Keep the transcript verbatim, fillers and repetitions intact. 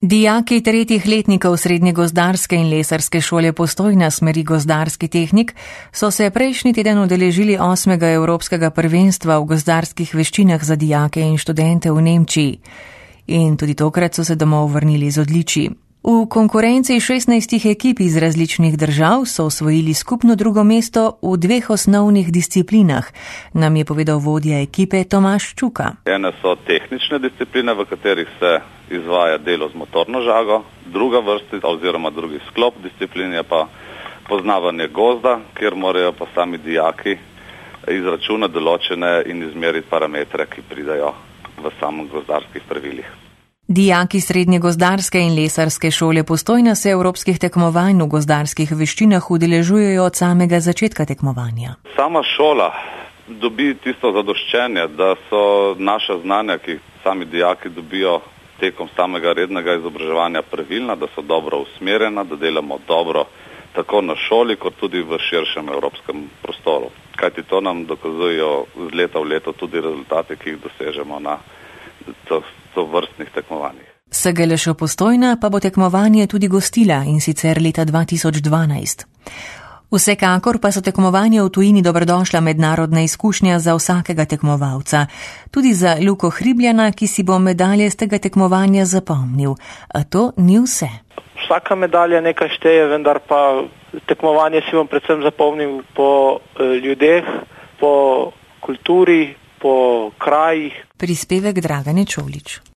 Dijaki tretjih letnikov Srednje gozdarske in lesarske šole Postojna smeri gozdarski tehnik so se prejšnji teden udeležili osmega evropskega prvenstva v gozdarskih veščinah za dijake in študente v Nemčiji. In tudi tokrat so se domov vrnili z odličji. V konkurenci šestnajstih ekip iz različnih držav so osvojili skupno drugo mesto v dveh osnovnih disciplinah, nam je povedal vodja ekipe Tomaž Čuka. Ene so tehnične discipline, v katerih se izvaja delo z motorno žago, druga vrsta oziroma drugi sklop disciplin je pa poznavanje gozda, kjer morajo pa sami dijaki izračunati določene in izmeriti parametre, ki pridajo v samih gozdarskih pravilih. Dijaki Srednje gozdarske in lesarske šole Postojna se evropskih tekmovanj v gozdarskih veščinah udeležujejo od samega začetka tekmovanja. Sama šola dobi tisto zadoščenje, da so naša znanja, ki sami dijaki dobijo tekom samega rednega izobraževanja pravilna, da so dobro usmerjena, da delamo dobro tako na šoli, kot tudi v širšem evropskem prostoru. Kajti to nam dokazujejo z leta v leto tudi rezultate, ki jih dosežemo na to, to vrstnih tekmovanjih. S G L Š Postojna pa bo tekmovanje tudi gostila, in sicer leta dva tisoč dvanajst. Vsekakor pa so tekmovanja v tujini dobrodošla mednarodna izkušnja za vsakega tekmovalca. Tudi za Luko Hribljana, ki si bo medalje z tega tekmovanja zapomnil. A to ni vse. Vsaka medalja nekaj šteje, vendar pa tekmovanje si bom predvsem zapomnil po eh, ljudeh, po kulturi, po krajih. Prispevek Dragane Čolič.